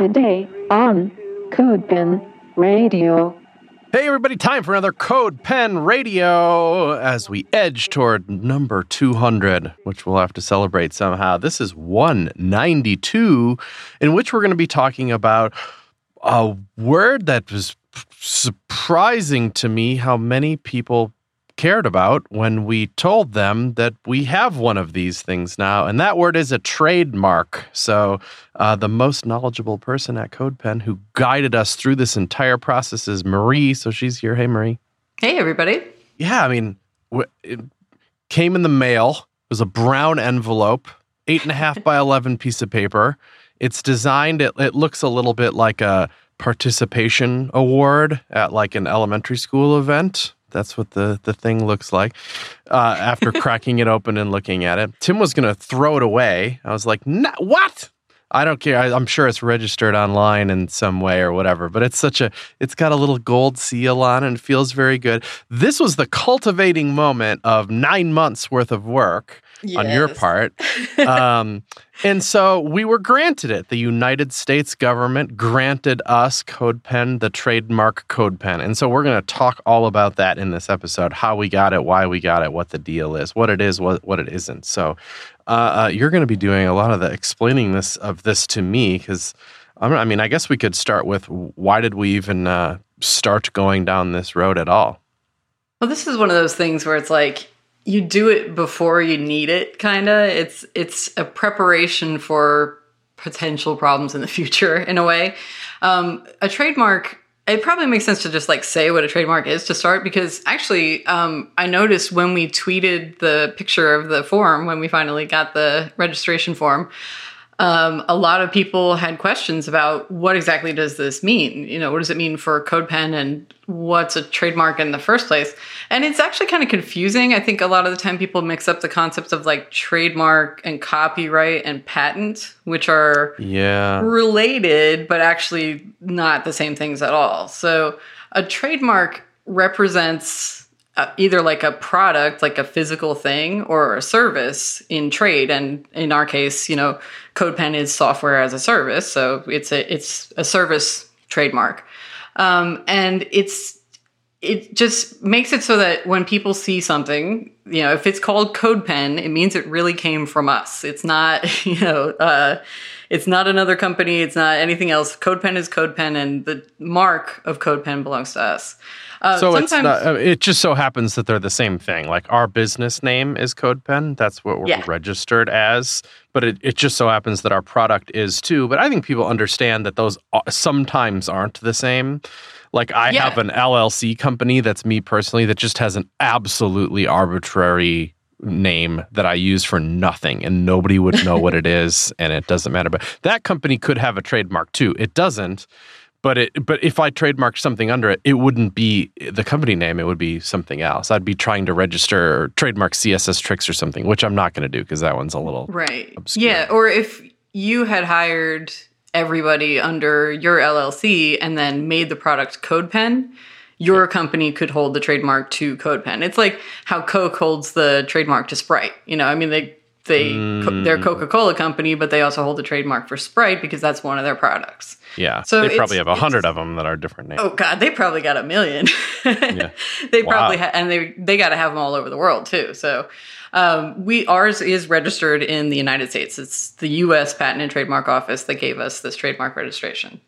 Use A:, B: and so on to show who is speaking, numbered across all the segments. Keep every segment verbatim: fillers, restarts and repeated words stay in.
A: Today on CodePen Radio.
B: Hey everybody, time for another CodePen Radio as we edge toward number two hundred, which we'll have to celebrate somehow. This is one ninety-two, in which we're going to be talking about a word that was surprising to me how many people cared about when we told them that we have one of these things now, and that word is a trademark. So uh, the most knowledgeable person at CodePen who guided us through this entire process is Marie. So she's here. Hey, Marie.
C: Hey, everybody.
B: Yeah, I mean, it came in the mail. It was a brown envelope, eight and a half by eleven piece of paper. It's designed, it, it looks a little bit like a participation award at like an elementary school event. That's what the, the thing looks like uh, after cracking it open and looking at it. Tim was going to throw it away. I was like, nah, what? I don't care. I, I'm sure it's registered online in some way or whatever, but it's such a, it's got a little gold seal on it and it feels very good. This was the cultivating moment of nine months worth of work yes. on your part. Um, and so we were granted it. The United States government granted us CodePen, the trademark CodePen. And so we're going to talk all about that in this episode, how we got it, why we got it, what the deal is, what it is, what, what it isn't. So uh, uh, you're going to be doing a lot of the explaining this of this to me because, I mean, I guess we could start with why did we even uh, start going down this road at all?
C: Well, this is one of those things where it's like, you do it before you need it, kind of. It's it's a preparation for potential problems in the future, in a way. Um, a trademark, it probably makes sense to just like say what a trademark is to start, because actually um, I noticed when we tweeted the picture of the form, when we finally got the registration form, Um, a lot of people had questions about what exactly does this mean? You know, what does it mean for CodePen and what's a trademark in the first place? And it's actually kind of confusing. I think a lot of the time people mix up the concepts of like trademark and copyright and patent, which are
B: yeah.
C: related, but actually not the same things at all. So a trademark represents Uh, either like a product, like a physical thing, or a service in trade. And in our case, you know, CodePen is software as a service, so it's a it's a service trademark, um, and it's it just makes it so that when people see something, you know, if it's called CodePen, it means it really came from us. It's not, you know, uh, it's not another company. It's not anything else. CodePen is CodePen, and the mark of CodePen belongs to us. Uh,
B: so it's not, uh, it just so happens that they're the same thing. Like our business name is CodePen. That's what we're
C: yeah.
B: registered as. But it, it just so happens that our product is too. But I think people understand that those sometimes aren't the same. Like I
C: yeah.
B: have an L L C company that's me personally that just has an absolutely arbitrary name that I use for nothing and nobody would know what it is and it doesn't matter. But that company could have a trademark too. It doesn't. But it, but if I trademarked something under it, it wouldn't be the company name. It would be something else. I'd be trying to register or trademark C S S Tricks or something, which I'm not going to do because that one's a little
C: right.
B: obscure.
C: Yeah, or if you had hired everybody under your L L C and then made the product CodePen, your yeah. company could hold the trademark to CodePen. It's like how Coke holds the trademark to Sprite. You know, I mean, they they mm. they're a Coca-Cola company, but they also hold the trademark for Sprite because that's one of their products.
B: Yeah, so they probably have a hundred of them that are different names.
C: Oh God, they probably got a million.
B: yeah.
C: They
B: wow.
C: probably ha- and they they got to have them all over the world too. So um, we ours is registered in the United States. It's the U S Patent and Trademark Office that gave us this trademark registration.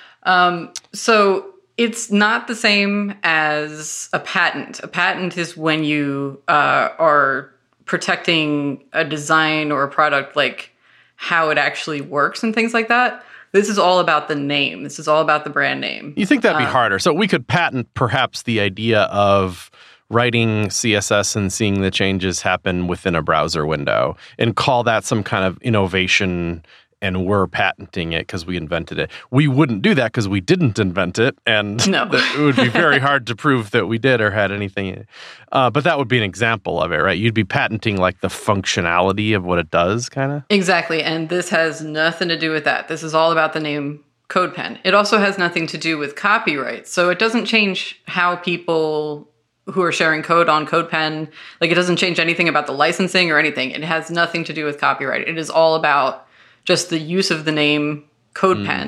C: Um, so it's not the same as a patent. A patent is when you uh, are protecting a design or a product, like how it actually works and things like that. This is all about the name. This is all about the brand name.
B: You think that'd be
C: um,
B: harder? So we could patent perhaps the idea of writing C S S and seeing the changes happen within a browser window and call that some kind of innovation, and we're patenting it because we invented it. We wouldn't do that because we didn't invent it, and
C: no.
B: it would be very hard to prove that we did or had anything. Uh, but that would be an example of it, right? You'd be patenting like the functionality of what it does, kind of?
C: Exactly, and this has nothing to do with that. This is all about the name CodePen. It also has nothing to do with copyright, so it doesn't change how people who are sharing code on CodePen, like it doesn't change anything about the licensing or anything. It has nothing to do with copyright. It is all about just the use of the name CodePen.
B: Mm.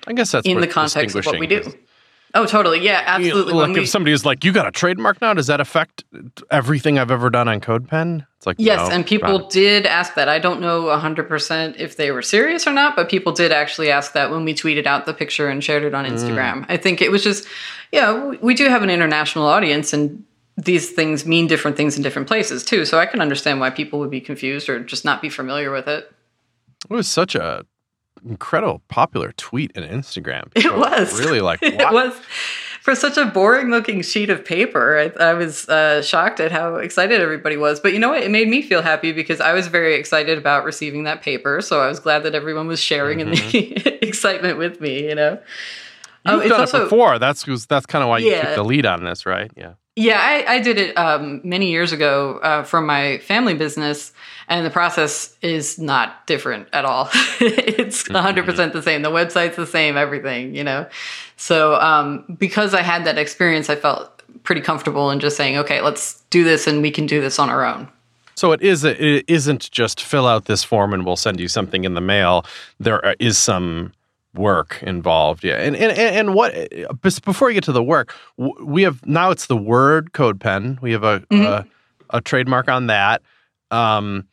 B: I guess that's
C: in
B: what
C: the context of what we do.
B: distinguishing is.
C: Oh, totally. Yeah, absolutely.
B: Like
C: When
B: if
C: we-
B: somebody is like, you got a trademark now, does that affect everything I've ever done on CodePen? It's like,
C: Yes,
B: no,
C: and people
B: not.
C: did ask that. I don't know one hundred percent if they were serious or not, but people did actually ask that when we tweeted out the picture and shared it on Instagram.
B: Mm.
C: I think it was just, yeah, we, we do have an international audience, and these things mean different things in different places too. So I can understand why people would be confused or just not be familiar with it.
B: It was such a incredible popular tweet in Instagram.
C: It
B: People
C: was
B: were really like,
C: it
B: what?
C: was. For such a boring looking sheet of paper, I, I was uh, shocked at how excited everybody was. But you know what? It made me feel happy because I was very excited about receiving that paper. So I was glad that everyone was sharing in the excitement with me, you know?
B: You've
C: Um, it's
B: done
C: also-
B: it before. That's that's kind of why you
C: Yeah.
B: took the lead on this, right? Yeah.
C: Yeah, I, I did it um, many years ago uh, for my family business, and the process is not different at all. It's one hundred percent the same. The website's the same, everything, you know? So um, because I had that experience, I felt pretty comfortable in just saying, okay, let's do this and we can do this on our own.
B: So it is. A, it isn't just fill out this form and we'll send you something in the mail. There is some work involved, yeah. And and and what? Before you get to the work, we have now it's the word CodePen. We have a
C: Mm-hmm.
B: a, a trademark on that, um,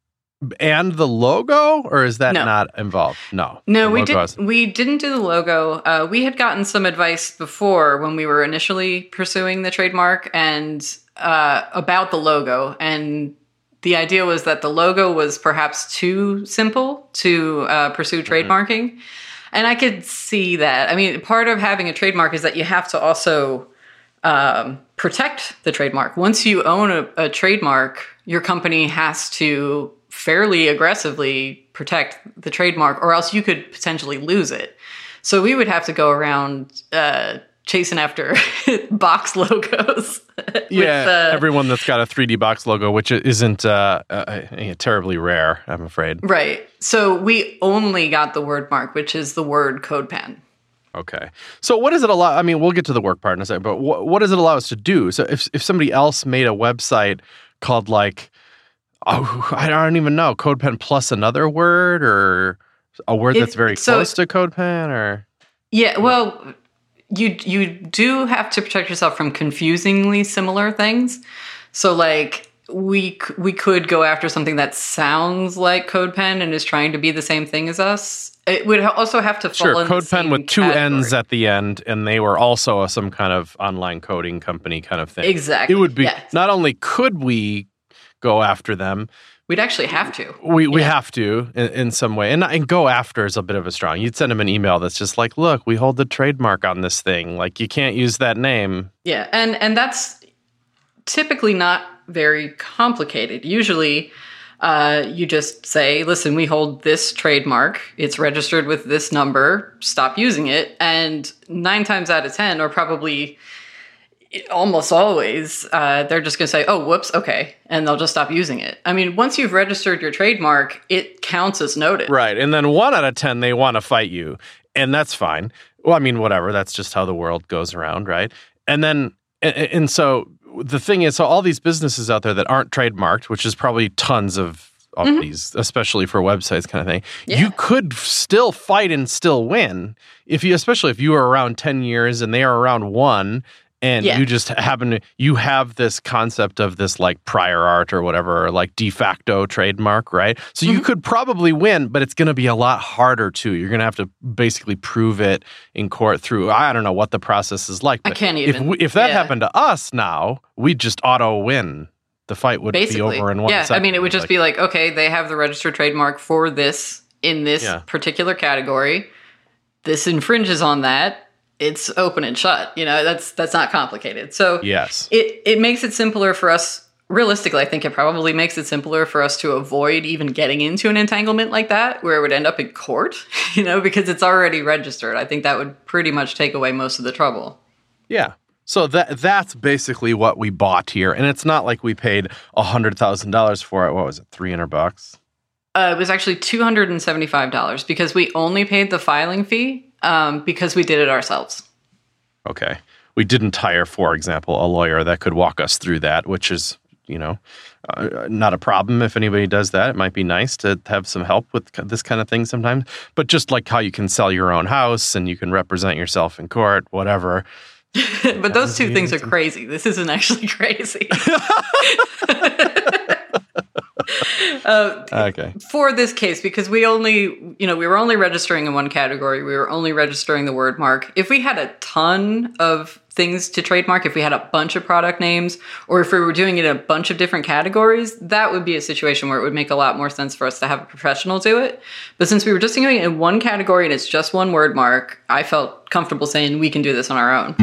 B: and the logo, or is that
C: No.
B: not involved? No,
C: No,
B: The
C: we
B: logo
C: did.
B: is-
C: We didn't do the logo. Uh, we had gotten some advice before when we were initially pursuing the trademark and uh, about the logo. And the idea was that the logo was perhaps too simple to uh, pursue trademarking. And I could see that. I mean, part of having a trademark is that you have to also um, protect the trademark. Once you own a, a trademark, your company has to fairly aggressively protect the trademark, or else you could potentially lose it. So we would have to go around uh, chasing after box logos.
B: yeah,
C: with, uh,
B: everyone that's got a three D box logo, which isn't uh, uh, terribly rare, I'm afraid.
C: right. So we only got the word mark, which is the word CodePen.
B: Okay. So what does it allow? I mean, we'll get to the work part in a second, but what, what does it allow us to do? So if if somebody else made a website called like, oh, I don't even know, CodePen plus another word, or a word
C: It-
B: that's very
C: so-
B: close to CodePen, or
C: Yeah, well, you you do have to protect yourself from confusingly similar things. So, like, we c- we could go after something that sounds like CodePen and is trying to be the same thing as us. It would ha- also have to fall
B: sure,
C: in the
B: CodePen
C: same
B: with two
C: category.
B: N's at the end, and they were also a, some kind of online coding company kind of thing.
C: Exactly.
B: It would be
C: yes.
B: not only could we go after them,
C: We'd actually have to.
B: We we
C: Yeah.
B: have to in, in some way, and and go after is a bit of a strong. You'd send them an email that's just like, look, we hold the trademark on this thing. Like, you can't use that name.
C: Yeah, and and that's typically not very complicated. Usually, uh, you just say, "Listen, we hold this trademark. It's registered with this number. Stop using it." And nine times out of ten, or probably almost always, uh, they're just going to say, "Oh, whoops, okay," and they'll just stop using it. I mean, once you've registered your trademark, it counts as noted.
B: Right, and then one out of ten they want to fight you, and that's fine. Well, I mean, whatever. That's just how the world goes around, right? And then, and, and so the thing is, so all these businesses out there that aren't trademarked, which is probably tons of, of
C: Mm-hmm.
B: these, especially for websites kind of thing,
C: Yeah.
B: you could still fight and still win if you, especially if you were around ten years and they are around one. And
C: Yeah.
B: you just happen to, you have this concept of this like prior art or whatever, or like de facto trademark, right? So you
C: Mm-hmm.
B: could probably win, but it's going to be a lot harder too. You're going to have to basically prove it in court through, I don't know what the process is like.
C: I
B: But
C: can't
B: If,
C: even-
B: we, if that
C: yeah.
B: happened to us now, we'd just auto win. The fight would
C: Basically,
B: be over in one
C: yeah.
B: second.
C: I mean, it would just
B: Like,
C: be like, okay, they have the registered trademark for this in this
B: Yeah.
C: particular category. This infringes on that. It's open and shut. You know, that's that's not complicated. So
B: yes.
C: it it makes it simpler for us. Realistically, I think it probably makes it simpler for us to avoid even getting into an entanglement like that, where it would end up in court. You know, because it's already registered. I think that would pretty much take away most of the trouble.
B: Yeah. So that that's basically what we bought here. And it's not like we paid one hundred thousand dollars for it. What was it, three hundred bucks?
C: Uh, it was actually two hundred seventy-five dollars because we only paid the filing fee um, because we did it ourselves.
B: Okay. We didn't hire, for example, a lawyer that could walk us through that, which is you know, uh, not a problem if anybody does that. It might be nice to have some help with this kind of thing sometimes. But just like how you can sell your own house and you can represent yourself in court, whatever.
C: But those two things are crazy. This isn't actually crazy. uh,
B: okay.
C: For this case, because we only, you know, we were only registering in one category. We were only registering the word mark. If we had a ton of things to trademark, if we had a bunch of product names, or if we were doing it in a bunch of different categories, that would be a situation where it would make a lot more sense for us to have a professional do it. But since we were just doing it in one category and it's just one word mark, I felt comfortable saying we can do this on our own.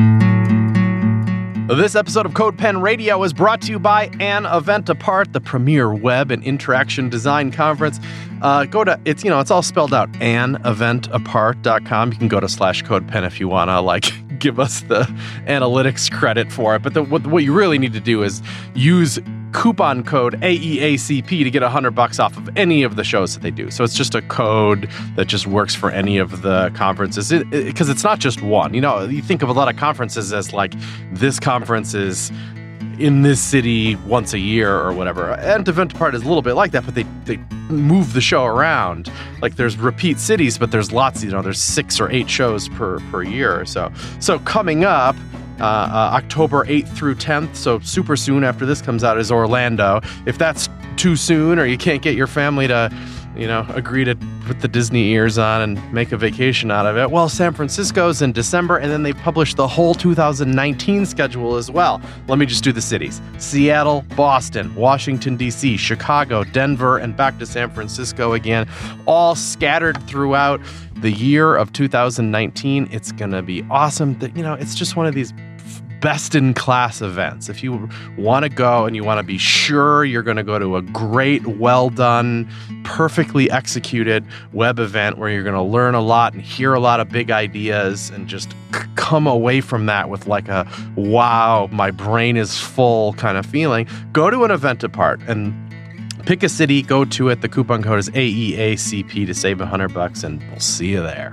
B: This episode of CodePen Radio is brought to you by An Event Apart, the premier web and interaction design conference. Uh, go to, it's, you know, it's all spelled out, an event apart dot com. You can go to slash CodePen if you want to, like, give us the analytics credit for it. But the, what, what you really need to do is use coupon code A E A C P to get one hundred bucks off of any of the shows that they do. So it's just a code that just works for any of the conferences, because it, it, it's not just one. You know, you think of a lot of conferences as like, this conference is in this city once a year or whatever. And Event Apart is a little bit like that, but they, they move the show around. Like, there's repeat cities, but there's lots, you know, there's six or eight shows per, per year or so. So coming up, Uh, uh, October eighth through tenth, so super soon after this comes out, is Orlando. If that's too soon, or you can't get your family to, you know, agree to put the Disney ears on and make a vacation out of it, well, San Francisco's in December, and then they published the whole two thousand nineteen schedule as well. Let me just do the cities: Seattle, Boston, Washington, D C, Chicago, Denver, and back to San Francisco again, all scattered throughout the year of two thousand nineteen. It's going to be awesome. That, you know, it's just one of these best-in-class events. If you want to go and you want to be sure you're going to go to a great, well-done, perfectly executed web event where you're going to learn a lot and hear a lot of big ideas and just c- come away from that with like a, wow, my brain is full kind of feeling, go to an Event Apart and pick a city, go to it. The coupon code is A E A C P to save one hundred bucks, and we'll see you there.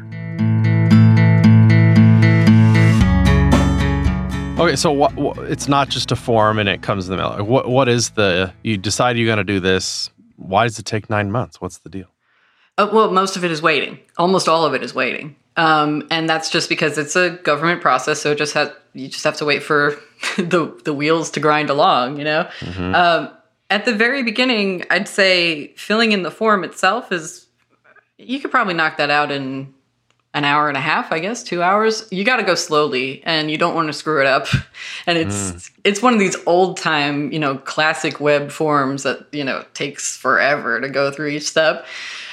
B: Okay, so what, what, it's not just a form and it comes in the mail. What What is the, you decide you're going to do this, why does it take nine months? What's the deal?
C: Uh, well, most of it is waiting. Almost all of it is waiting. Um, and that's just because it's a government process, so it just has, you just have to wait for the, the wheels to grind along, you know? Mm-hmm. Um, at the very beginning, I'd say filling in the form itself is, you could probably knock that out in an hour and a half, I guess, two hours. You got to go slowly, and you don't want to screw it up. And it's mm. it's one of these old time, you know, classic web forms that, you know, takes forever to go through each step.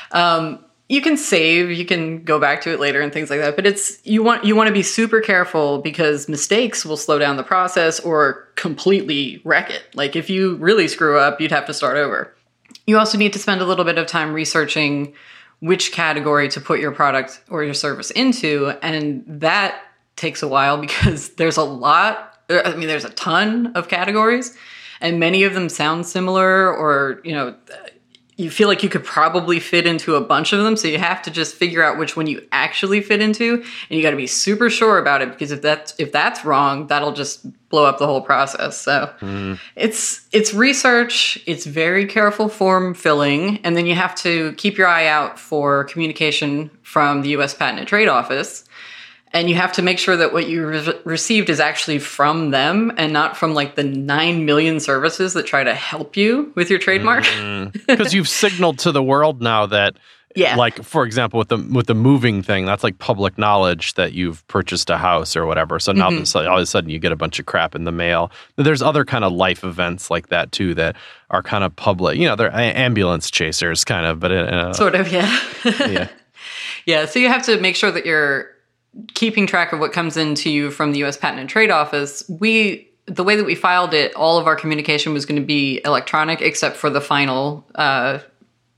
C: Um, you can save, you can go back to it later and things like that. But it's you want you want to be super careful, because mistakes will slow down the process or completely wreck it. Like, if you really screw up, you'd have to start over. You also need to spend a little bit of time researching which category to put your product or your service into. And that takes a while, because there's a lot, I mean, there's a ton of categories, and many of them sound similar, or, you know, you feel like you could probably fit into a bunch of them. So you have to just figure out which one you actually fit into. And you got to be super sure about it, because if that's, if that's wrong, that'll just blow up the whole process. So mm. it's, it's research. It's very careful form filling. And then you have to keep your eye out for communication from the U S Patent and Trade Office. And you have to make sure that what you re- received is actually from them, and not from like the nine million services that try to help you with your trademark.
B: Because mm. you've signaled to the world now that, yeah. like, for example, with the with the moving thing, that's like public knowledge that you've purchased a house or whatever. So now mm-hmm. all of a sudden you get a bunch of crap in the mail. There's other kind of life events like that too that are kind of public. You know, they're ambulance chasers kind of, but uh,
C: sort of, yeah,
B: yeah,
C: yeah. So you have to make sure that you're keeping track of what comes into you from the U S Patent and Trade Office. We, the way that we filed it, all of our communication was going to be electronic, except for the final, uh,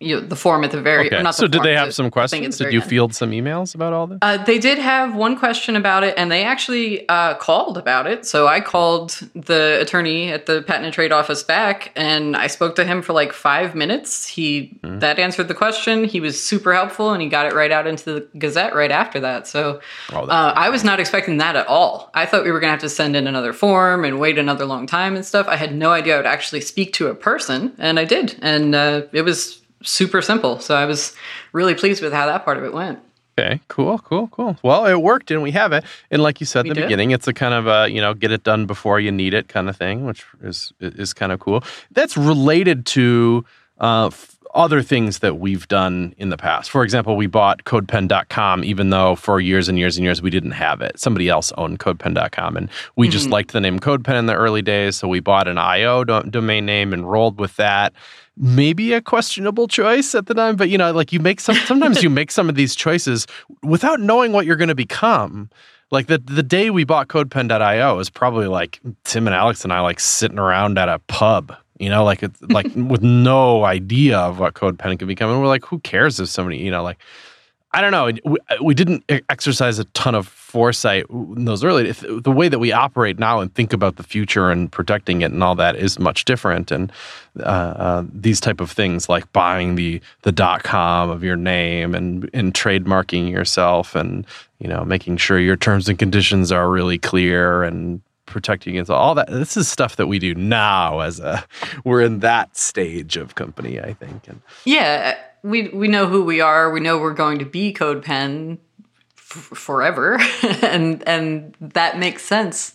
C: you know, the form at the very
B: Okay.
C: or not the
B: So did
C: form,
B: they
C: the-
B: have some
C: the thing at
B: questions?
C: the
B: Did
C: very
B: you
C: end.
B: field some emails about all this?
C: Uh, they did have one question about it, and they actually uh, called about it. So I called the attorney at the Patent and Trade Office back, and I spoke to him for like five minutes. He
B: Mm-hmm.
C: that answered the question. He was super helpful, and he got it right out into the Gazette right after that. So
B: Oh, that's
C: uh, I was not expecting that at all. I thought we were going to have to send in another form and wait another long time and stuff. I had no idea I would actually speak to a person, and I did, and uh, it was super simple. So I was really pleased with how that part of it went.
B: Okay, cool, cool, cool. Well, it worked, and we have it. And like you said in
C: We
B: the
C: did.
B: beginning, it's a kind of a, you know, get it done before you need it kind of thing, which is is kind of cool. That's related to uh, f- other things that we've done in the past. For example, we bought CodePen dot com, even though for years and years and years we didn't have it. Somebody else owned CodePen dot com, and we just liked the name CodePen in the early days, so we bought an I O do- domain name and rolled with that. Maybe a questionable choice at the time, but you know, like you make some, sometimes you make some of these choices without knowing what you're going to become. Like the the day we bought CodePen dot I O is probably like Tim and Alex and I like sitting around at a pub, you know, like it's like with no idea of what CodePen could become. And we're like, who cares if somebody, you know, like, I don't know. We, we didn't exercise a ton of foresight in those early. The way that we operate now and think about the future and protecting it and all that is much different. And uh, uh, these type of things like buying the the dot com of your name and and trademarking yourself and you know making sure your terms and conditions are really clear and protecting against all that. This is stuff that we do now as a we're in that stage of company, I think. And
C: Yeah, we we know who we are. We know we're going to be CodePen f- forever, and and that makes sense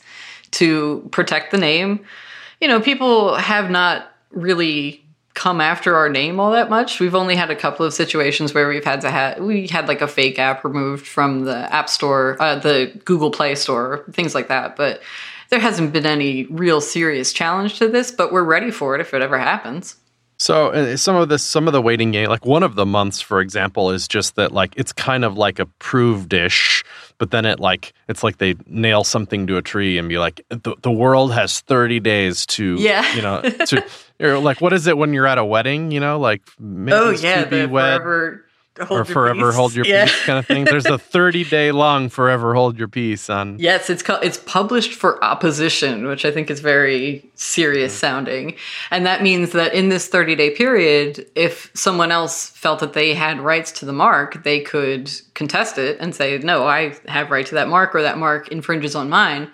C: to protect the name. You know, people have not really come after our name all that much. We've only had a couple of situations where we've had to have we had like a fake app removed from the App Store, uh, the Google Play Store, things like that. But there hasn't been any real serious challenge to this. But we're ready for it if it ever happens.
B: So uh, some of this, some of the waiting game, like one of the months, for example, is just that like it's kind of like approved-ish, but then it like it's like they nail something to a tree and be like, the, the world has thirty days to,
C: Yeah.
B: you know, to you're like, what is it when you're at a wedding? You know, like make
C: Oh
B: this
C: yeah,
B: to be
C: the
B: wed
C: forever hold
B: or
C: your
B: forever
C: peace.
B: hold your
C: Yeah.
B: peace kind of thing. There's a thirty day long forever hold your peace on.
C: Yes, it's called, it's published for opposition, which I think is very serious sounding. And that means that in this thirty day period, if someone else felt that they had rights to the mark, they could contest it and say, no, I have right to that mark or that mark infringes on mine.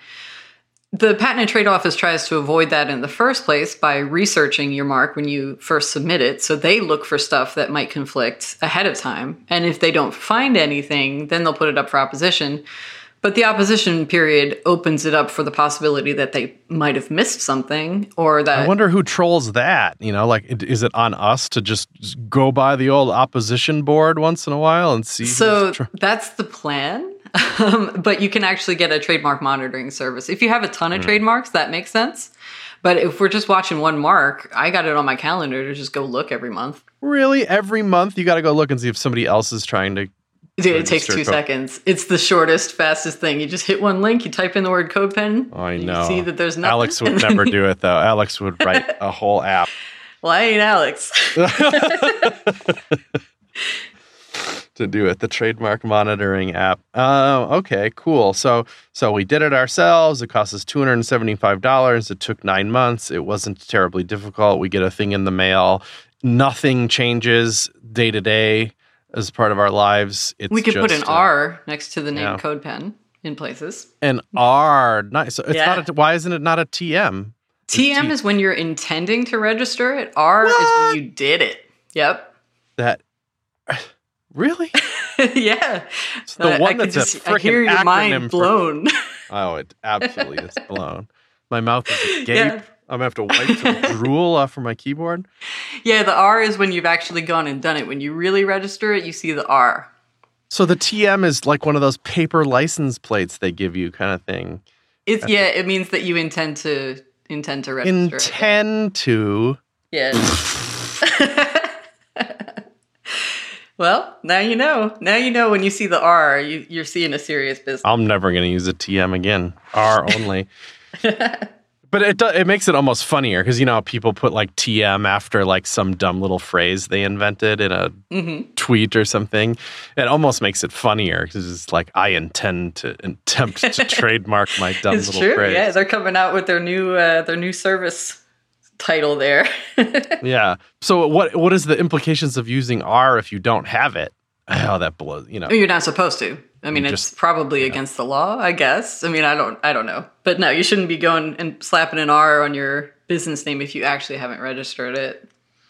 C: The Patent and Trade Office tries to avoid that in the first place by researching your mark when you first submit it. So they look for stuff that might conflict ahead of time. And if they don't find anything, then they'll put it up for opposition. But the opposition period opens it up for the possibility that they might have missed something or that...
B: I wonder who trolls that. You know, like, is it on us to just go by the old opposition board once in a while and see?
C: So
B: who's tr-
C: that's the plan. Um, but you can actually get a trademark monitoring service. If you have a ton of
B: Mm.
C: trademarks, that makes sense. But if we're just watching one mark, I got it on my calendar to just go look every month.
B: Really, every month you got to go look and see if somebody else is trying to.
C: Dude, it takes
B: register
C: two
B: code.
C: seconds. It's the shortest, fastest thing. You just hit one link, you type in the word CodePen.
B: Oh, I
C: you
B: know.
C: see that there's nothing.
B: Alex would
C: and then-
B: never do it though. Alex would write a whole app.
C: Well, I ain't Alex.
B: To do it, the trademark monitoring app. Oh, okay, cool. So, so we did it ourselves. It cost us two hundred and seventy-five dollars. It took nine months. It wasn't terribly difficult. We get a thing in the mail. Nothing changes day to day as part of our lives. It's
C: We could put an
B: just, uh,
C: R next to the name
B: yeah.
C: CodePen in places.
B: An R. Nice. So it's
C: Yeah.
B: not. A, why isn't it not a T M?
C: T M
B: T-
C: is when you're intending to register it. R is when you did it. Yep.
B: That really?
C: Yeah.
B: It's the
C: Uh,
B: one
C: I could
B: that's a
C: just, I hear
B: frickin'
C: your
B: acronym
C: mind
B: for-
C: blown.
B: Oh, it absolutely is blown. My mouth is agape.
C: Yeah.
B: I'm gonna have to wipe some drool off from my keyboard.
C: Yeah, the R is when you've actually gone and done it. When you really register it, you see the R.
B: So the T M is like one of those paper license plates they give you, kind of thing.
C: It's yeah, it means that you intend to intend to register it.
B: Intend to.
C: Yeah. Well, now you know. Now you know when you see the R, you, you're seeing a serious business.
B: I'm never gonna use a T M again. R only. But it do, it makes it almost funnier because you know how people put like T M after like some dumb little phrase they invented in a mm-hmm. tweet or something. It almost makes it funnier because it's like I intend to attempt to trademark my dumb
C: it's
B: little
C: true.
B: phrase.
C: Yeah, they're coming out with their new uh, their new service title there.
B: Yeah. So what what is the implications of using R if you don't have it? Oh, that blows. You know,
C: you're not supposed to. I mean,
B: You
C: it's
B: just-
C: probably
B: yeah.
C: against the law, I guess. I mean, I don't, I don't know, but no, you shouldn't be going and slapping an R on your business name if you actually haven't registered it.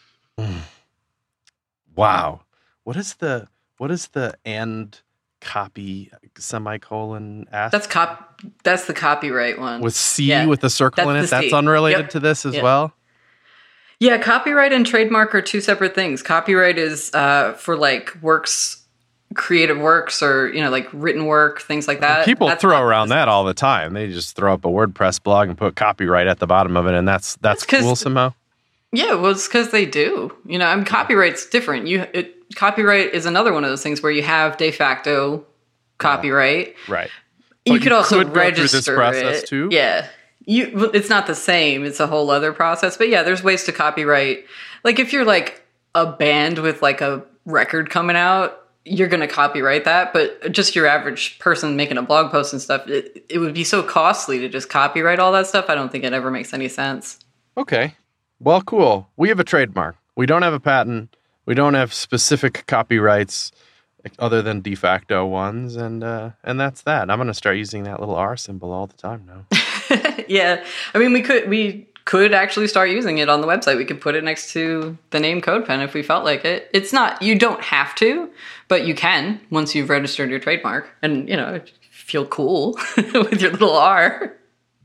B: Wow. What is the what is the and copy semicolon S?
C: That's cop. That's the copyright one.
B: with C
C: Yeah.
B: with a circle in
C: That's
B: it.
C: the
B: That's
C: C.
B: unrelated
C: Yep.
B: to this as
C: Yep.
B: well.
C: Yeah, copyright and trademark are two separate things. Copyright is uh, for like works, creative works, or you know, like written work, things like that.
B: People
C: That's
B: throw
C: not-
B: around that all the time. They just throw up a WordPress blog and put copyright at the bottom of it, and that's that's
C: That's 'cause-
B: cool somehow.
C: Yeah, well, it's because they do. You know, I mean, copyright's different. You it, copyright is another one of those things where you have de facto copyright.
B: Right.
C: You
B: But
C: could
B: you
C: also
B: could go through
C: register
B: this process
C: it.
B: too?
C: Yeah, you. well, It's not the same. It's a whole other process. But yeah, there's ways to copyright. Like if you're like a band with like a record coming out, you're going to copyright that. But just your average person making a blog post and stuff, it, it would be so costly to just copyright all that stuff. I don't think it ever makes any sense.
B: Okay. Well, cool. We have a trademark. We don't have a patent. We don't have specific copyrights other than de facto ones, and uh, and that's that. I'm going to start using that little R symbol all the time now.
C: Yeah, I mean, we could we could actually start using it on the website. We could put it next to the name CodePen if we felt like it. It's not, you don't have to, but you can once you've registered your trademark and, you know, feel cool with your little R.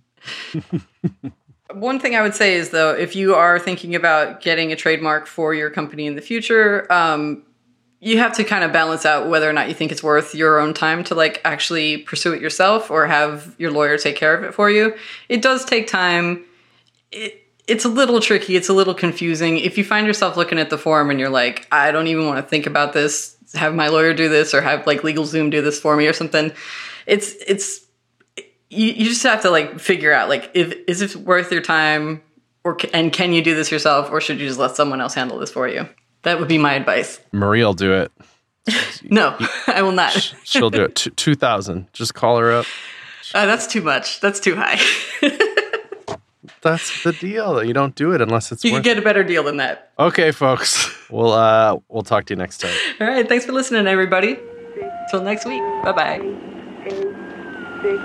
C: One thing I would say is, though, if you are thinking about getting a trademark for your company in the future, um, you have to kind of balance out whether or not you think it's worth your own time to like actually pursue it yourself or have your lawyer take care of it for you. It does take time. It, it's a little tricky. It's a little confusing. If you find yourself looking at the form and you're like, I don't even want to think about this, have my lawyer do this or have like LegalZoom do this for me or something. It's, it's, you, you just have to like figure out like, if, is it worth your time or, and can you do this yourself or should you just let someone else handle this for you? That would be my advice.
B: Marie will do it.
C: No, I will not.
B: She'll do it. T- two thousand. Just call her up.
C: Uh, that's too much. That's too high.
B: That's the deal. You don't do it unless it's
C: You
B: worth
C: can get a better deal than that.
B: Okay, folks. We'll uh we'll talk to you next time.
C: All right. Thanks for listening, everybody. Till next week. Bye-bye.
D: Eight, six,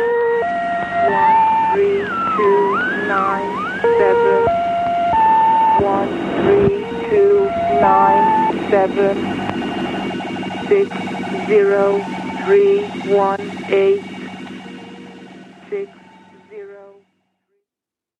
D: one, three, two, nine, seven, one, three, two, nine, seven, six, zero, three, one, eight.